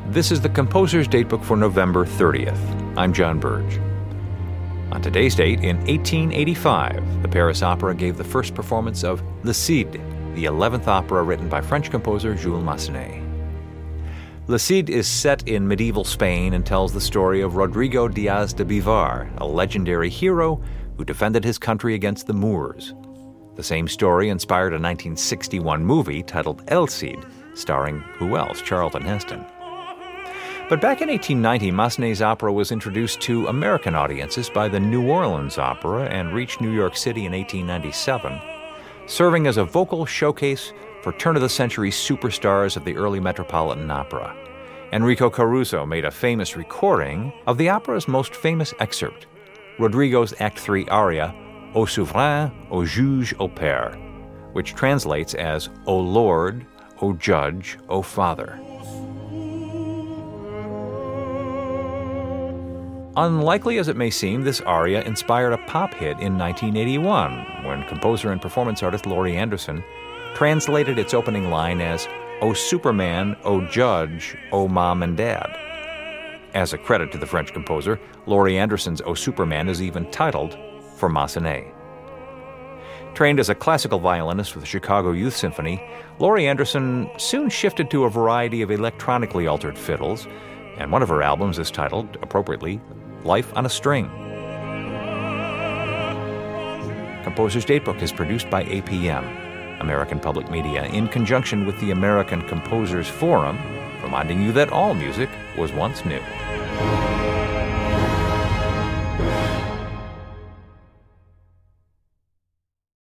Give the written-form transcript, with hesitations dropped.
This is the Composer's Datebook for November 30th. I'm John Burge. On today's date, in 1885, the Paris Opera gave the first performance of Le Cid, the 11th opera written by French composer Jules Massenet. Le Cid is set in medieval Spain and tells the story of Rodrigo Diaz de Bivar, a legendary hero who defended his country against the Moors. The same story inspired a 1961 movie titled El Cid, starring who else? Charlton Heston. But back in 1890, Massenet's opera was introduced to American audiences by the New Orleans Opera and reached New York City in 1897, serving as a vocal showcase for turn-of-the-century superstars of the early Metropolitan Opera. Enrico Caruso made a famous recording of the opera's most famous excerpt, Rodrigo's Act 3 aria, Ô souverain, ô juge, ô père, which translates as, O Lord, O Judge, O Father. Unlikely as it may seem, this aria inspired a pop hit in 1981 when composer and performance artist Laurie Anderson translated its opening line as, O Superman, O Judge, O Mom and Dad. As a credit to the French composer, Laurie Anderson's O Superman is even titled for Massenet. Trained as a classical violinist with the Chicago Youth Symphony, Laurie Anderson soon shifted to a variety of electronically altered fiddles, and one of her albums is titled, appropriately, Life on a String. Composer's Datebook is produced by APM, American Public Media, in conjunction with the American Composers Forum, reminding you that all music was once new.